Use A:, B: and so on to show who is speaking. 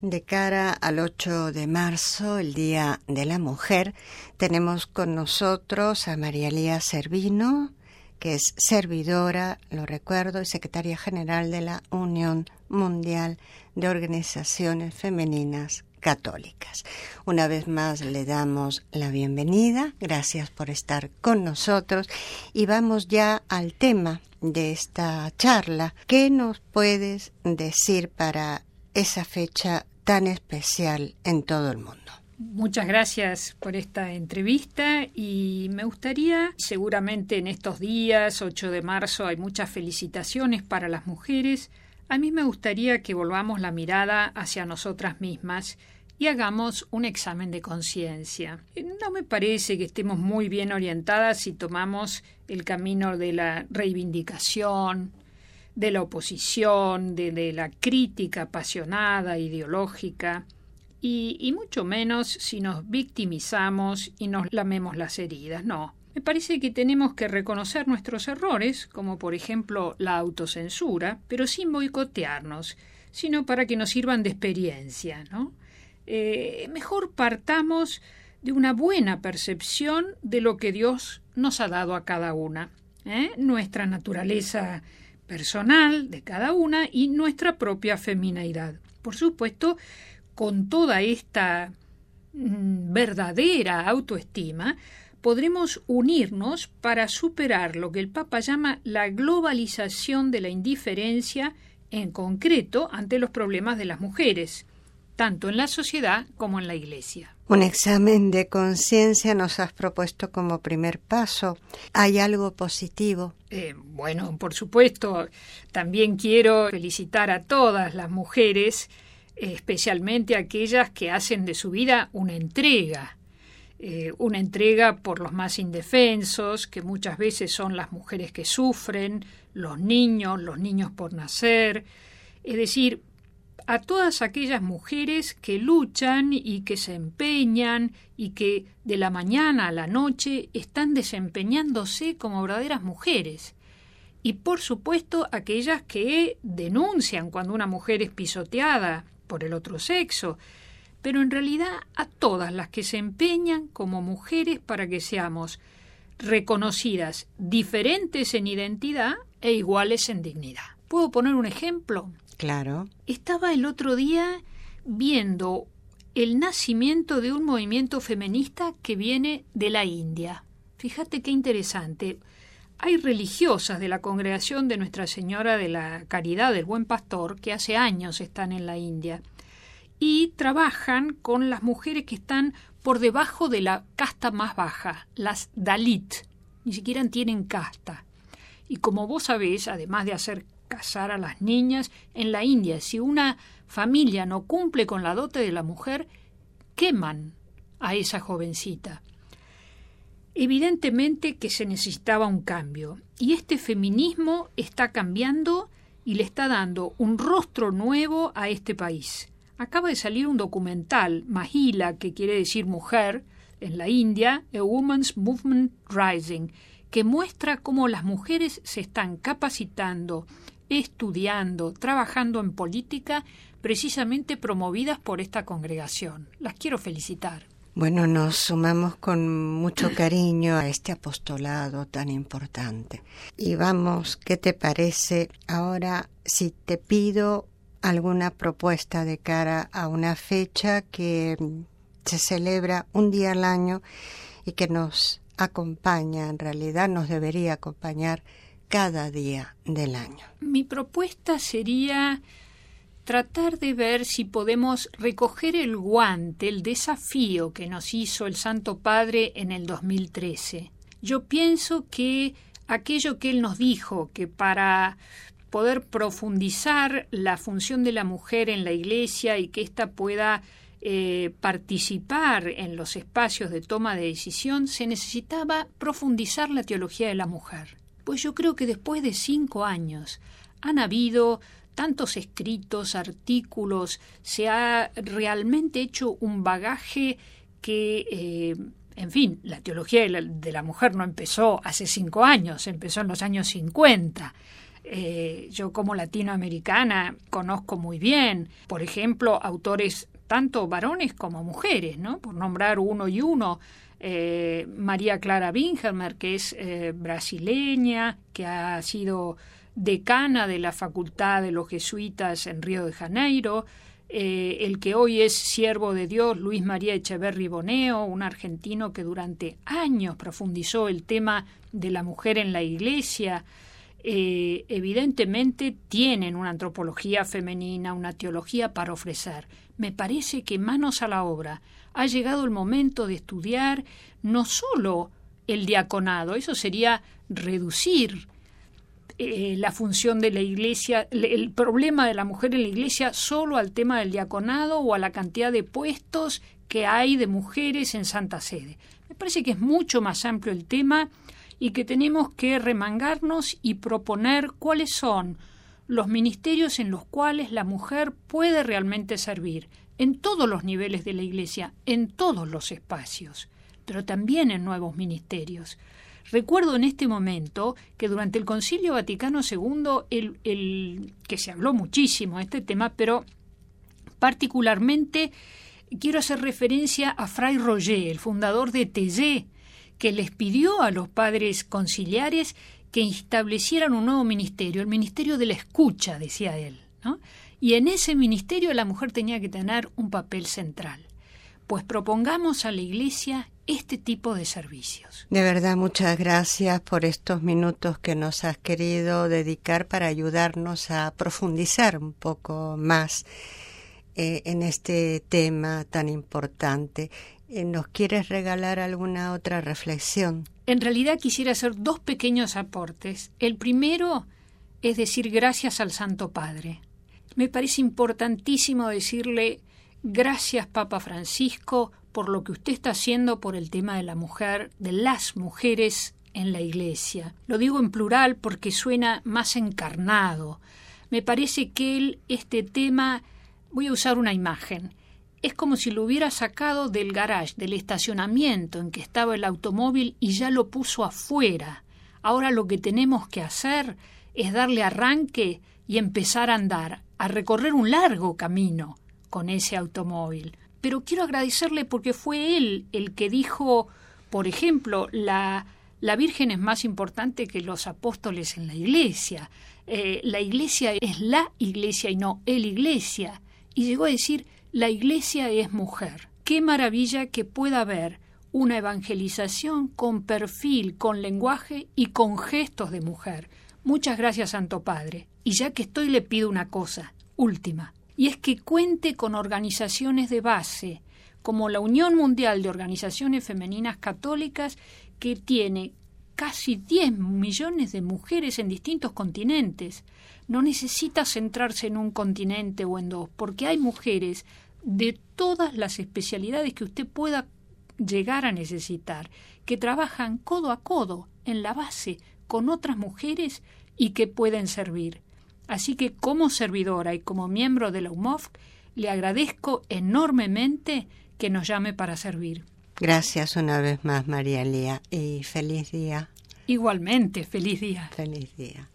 A: De cara al 8 de marzo, el Día de la Mujer, tenemos con nosotros a María Elía Servino, que es servidora, lo recuerdo, y secretaria general de la Unión Mundial de Organizaciones Femeninas Católicas. Una vez más le damos la bienvenida, gracias por estar con nosotros y vamos ya al tema de esta charla. ¿Qué nos puedes decir para esa fecha tan especial en todo el mundo?
B: Muchas gracias por esta entrevista y me gustaría, seguramente en estos días, 8 de marzo, hay muchas felicitaciones para las mujeres. A mí me gustaría que volvamos la mirada hacia nosotras mismas y hagamos un examen de conciencia. No me parece que estemos muy bien orientadas si tomamos el camino de la reivindicación, de la oposición, de la crítica apasionada, ideológica, y mucho menos si nos victimizamos y nos lamemos las heridas. No, me parece que tenemos que reconocer nuestros errores, como por ejemplo la autocensura, pero sin boicotearnos, sino para que nos sirvan de experiencia, ¿no? Mejor partamos de una buena percepción de lo que Dios nos ha dado a cada una, nuestra naturaleza personal de cada una y nuestra propia femineidad. Por supuesto, con toda esta verdadera autoestima, podremos unirnos para superar lo que el Papa llama la globalización de la indiferencia, en concreto ante los problemas de las mujeres, tanto en la sociedad como en la Iglesia.
A: Un examen de conciencia nos has propuesto como primer paso. ¿Hay algo positivo?
B: Bueno, por supuesto, también quiero felicitar a todas las mujeres, especialmente aquellas que hacen de su vida una entrega por los más indefensos, que muchas veces son las mujeres que sufren, los niños por nacer, es decir, a todas aquellas mujeres que luchan y que se empeñan y que de la mañana a la noche están desempeñándose como verdaderas mujeres. Y por supuesto aquellas que denuncian cuando una mujer es pisoteada por el otro sexo, pero en realidad a todas las que se empeñan como mujeres para que seamos reconocidas, diferentes en identidad e iguales en dignidad. ¿Puedo poner un ejemplo?
A: Claro.
B: Estaba el otro día viendo el nacimiento de un movimiento feminista que viene de la India. Fíjate qué interesante. Hay religiosas de la congregación de Nuestra Señora de la Caridad del Buen Pastor que hace años están en la India y trabajan con las mujeres que están por debajo de la casta más baja, las Dalit. Ni siquiera tienen casta. Y como vos sabés, además de hacer casar a las niñas, en la India, si una familia no cumple con la dote de la mujer, queman a esa jovencita. Evidentemente que se necesitaba un cambio, y este feminismo está cambiando y le está dando un rostro nuevo a este país. Acaba de salir un documental, Mahila, que quiere decir mujer, en la India, A Women's Movement Rising, que muestra cómo las mujeres se están capacitando, estudiando, trabajando en política, precisamente promovidas por esta congregación. Las quiero felicitar.
A: Bueno, nos sumamos con mucho cariño a este apostolado tan importante. Y vamos, ¿qué te parece ahora si te pido alguna propuesta de cara a una fecha que se celebra un día al año y que nos acompaña, en realidad nos debería acompañar cada día del año?
B: Mi propuesta sería tratar de ver si podemos recoger el guante, el desafío que nos hizo el Santo Padre en el 2013. Yo pienso que aquello que él nos dijo, que para poder profundizar la función de la mujer en la Iglesia y que ésta pueda participar en los espacios de toma de decisión, se necesitaba profundizar la teología de la mujer. Pues yo creo que después de 5 años han habido tantos escritos, artículos, se ha realmente hecho un bagaje que, en fin, la teología de la mujer no empezó hace 5 años, empezó en los años 50. Yo como latinoamericana conozco muy bien, por ejemplo, autores tanto varones como mujeres, ¿no? Por nombrar uno y uno. María Clara Bingelmer, que es brasileña, que ha sido decana de la Facultad de los Jesuitas en Río de Janeiro, el que hoy es siervo de Dios, Luis María Echeverri Boneo, un argentino que durante años profundizó el tema de la mujer en la Iglesia. Evidentemente tienen una antropología femenina, una teología para ofrecer. Me parece que manos a la obra. Ha llegado el momento de estudiar no solo el diaconado, eso sería reducir la función de la Iglesia, el problema de la mujer en la Iglesia solo al tema del diaconado o a la cantidad de puestos que hay de mujeres en Santa Sede. Me parece que es mucho más amplio el tema y que tenemos que remangarnos y proponer cuáles son los ministerios en los cuales la mujer puede realmente servir, en todos los niveles de la Iglesia, en todos los espacios, pero también en nuevos ministerios. Recuerdo en este momento que durante el Concilio Vaticano II, que se habló muchísimo de este tema, pero particularmente quiero hacer referencia a Fray Roger, el fundador de Taizé, que les pidió a los padres conciliares que establecieran un nuevo ministerio, el ministerio de la escucha, decía él, ¿no? Y en ese ministerio la mujer tenía que tener un papel central. Pues propongamos a la Iglesia este tipo de servicios.
A: De verdad, muchas gracias por estos minutos que nos has querido dedicar para ayudarnos a profundizar un poco más en este tema tan importante. ¿Nos quieres regalar alguna otra reflexión?
B: En realidad quisiera hacer dos pequeños aportes. El primero es decir gracias al Santo Padre. Me parece importantísimo decirle gracias, Papa Francisco, por lo que usted está haciendo por el tema de la mujer, de las mujeres en la Iglesia. Lo digo en plural porque suena más encarnado. Me parece que este tema, voy a usar una imagen, es como si lo hubiera sacado del garage, del estacionamiento en que estaba el automóvil y ya lo puso afuera. Ahora lo que tenemos que hacer es darle arranque y empezar a andar, a recorrer un largo camino con ese automóvil. Pero quiero agradecerle porque fue él el que dijo, por ejemplo, la Virgen es más importante que los apóstoles en la Iglesia. La Iglesia es la Iglesia y no el Iglesia. Y llegó a decir, la Iglesia es mujer. Qué maravilla que pueda haber una evangelización con perfil, con lenguaje y con gestos de mujer. Muchas gracias, Santo Padre. Y ya que estoy, le pido una cosa, última. Y es que cuente con organizaciones de base, como la Unión Mundial de Organizaciones Femeninas Católicas, que tiene casi 10 millones de mujeres en distintos continentes. No necesita centrarse en un continente o en dos, porque hay mujeres de todas las especialidades que usted pueda llegar a necesitar, que trabajan codo a codo en la base con otras mujeres y que pueden servir. Así que como servidora y como miembro de la UMOF, le agradezco enormemente que nos llame para servir.
A: Gracias una vez más, María Lía, y feliz día.
B: Igualmente, feliz día.
A: Feliz día.